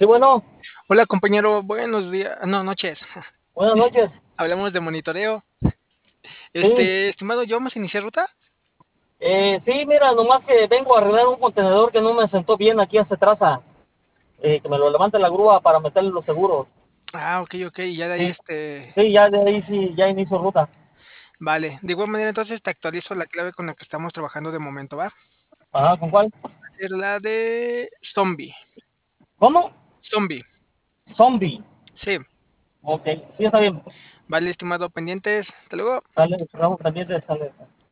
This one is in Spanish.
Sí, bueno, Hola compañero, buenos días, no, noches. buenas noches. Hablamos de monitoreo. Sí, Estimado, ¿ya vamos a iniciar ruta? sí, mira, nomás que vengo a arreglar un contenedor que no me sentó bien aquí hacia traza, que me lo levante la grúa para meterle los seguros. Ah, ok, ok, y ya de ahí Sí, sí, ya de ahí sí, ya inicio ruta. vale. De igual manera, entonces te actualizo la clave con la que estamos trabajando de momento, ¿va? Va Ajá, ¿con cuál? a ser la de zombie. ¿Cómo? Zombie, Zombie. sí. Ok, sí, está bien. Vale, estimado, pendientes. Hasta luego. Sale, estamos pendientes, sale.